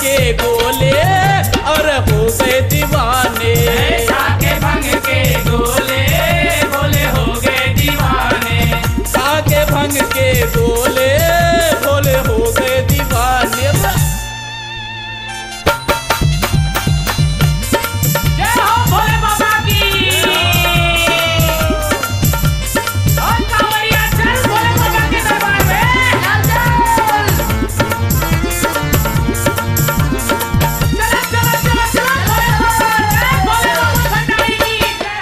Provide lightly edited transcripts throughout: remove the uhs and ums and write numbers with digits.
के गोले और हो गए दीवाने। खा के भंग के गोले भोले हो गए दीवाने। खा के भंग के गोले भोले हो गए दीवाने। जय हो भोले बाबा की। और कांवरिया चल भोले बाबा के दरबार में। चल भोले बाबा भंडारी की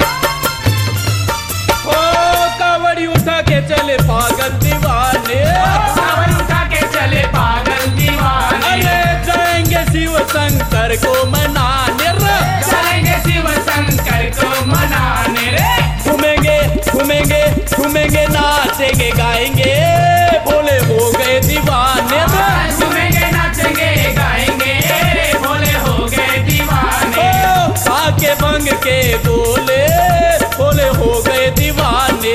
जय। ओ कावड़ी उठा के चले पागल दीवाने। कांवर उठा के चले पागल दीवाने। अरे जाएंगे शिव शंकर को मनाने रे। चलेंगे शिव शंकर को मनाने रे। घूमेंगे घूमेंगे घूमेंगे नाचेंगे गाएंगे भोले हो गए दीवाने रे। घूमेंगे नाचेंगे गाएंगे भोले हो गए दीवाने। ओ खा के भंग के गोले भोले हो गए दीवाने।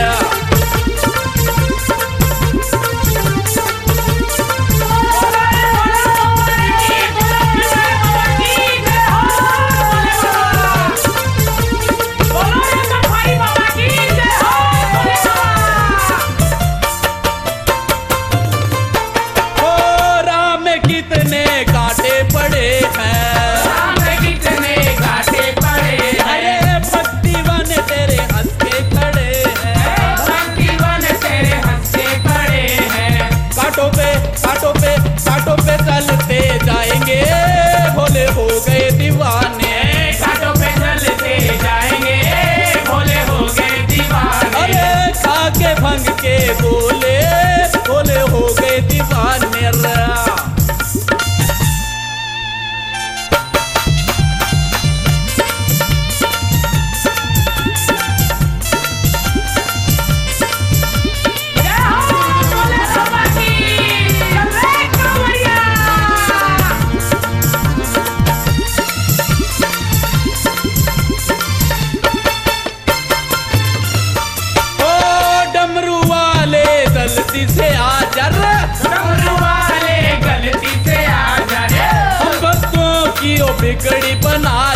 ओ राम कितने कांटे पड़े हैं। अरे भक्तिवान तेरे हंस के खड़े हैं। कांटों पे कांटों पे कांटों पे चलते जाएंगे भोले हो गए दीवाने। अरे खा के भंग के गोले भोले हो गए दीवाने रे। ओ डमरू वाले गलती से आ जा रे। हम भक्तों की ओ बिगड़ी बना